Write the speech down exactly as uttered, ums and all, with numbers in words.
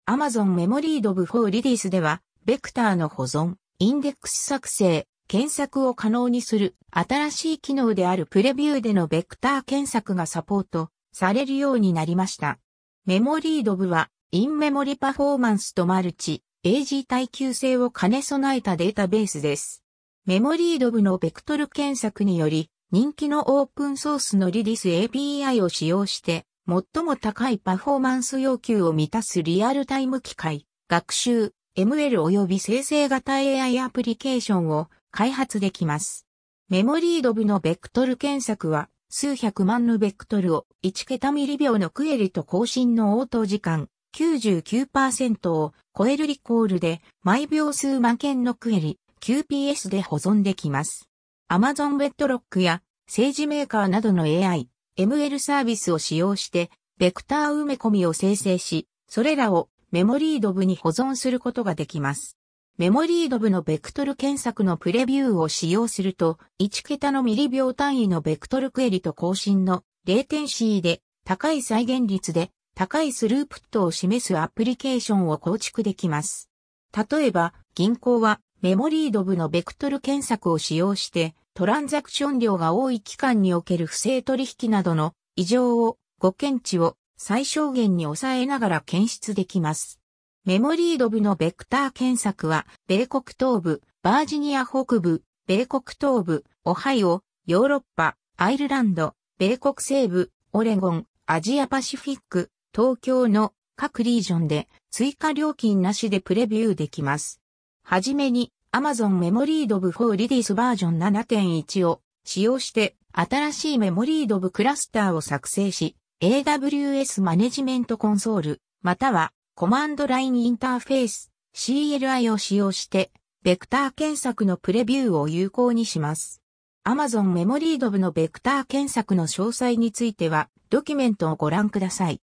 Amazon MemoryDob for Redis では、ベクターの保存、インデックス作成、検索を可能にする新しい機能であるプレビューでのベクター検索がサポートされるようになりました。MemoryDobは、インメモリパフォーマンスとマルチ、エージー 耐久性を兼ね備えたデータベースです。MemoryDobのベクトル検索により、人気のオープンソースの Redis エーピーアイ を使用して、最も高いパフォーマンス要求を満たすリアルタイム機械、学習、エムエル 及び生成型 エーアイ アプリケーションを開発できます。MemoryDobのベクトル検索は、数百万のベクトルをいち桁ミリ秒のクエリと更新の応答時間 きゅうじゅうきゅうパーセント を超えるリコールで毎秒数万件のクエリ キューピーエス で保存できます。Amazon Bedrock や政治メーカーなどの エーアイ、エムエル サービスを使用して、ベクター埋め込みを生成し、それらをMemoryDobに保存することができます。MemoryDobのベクトル検索のプレビューを使用すると、いち桁のミリ秒単位のベクトルクエリと更新のレイテンシーで高い再現率で高いスループットを示すアプリケーションを構築できます。例えば、銀行はMemoryDobのベクトル検索を使用して、トランザクション量が多い期間における不正取引などの異常を、誤検知を最小限に抑えながら検出できます。MemoryDobのベクター検索は、米国東部、バージニア北部、米国東部、オハイオ、ヨーロッパ、アイルランド、米国西部、オレゴン、アジアパシフィック、東京の各リージョンで追加料金なしでプレビューできます。はじめに Amazon MemoryDob for Redis バージョン ななてんいち を使用して新しいMemoryDobクラスターを作成し エーダブリューエス マネジメントコンソールまたはコマンドラインインターフェース シーエルアイ を使用してベクター検索のプレビューを有効にします。Amazon MemoryDobのベクター検索の詳細についてはドキュメントをご覧ください。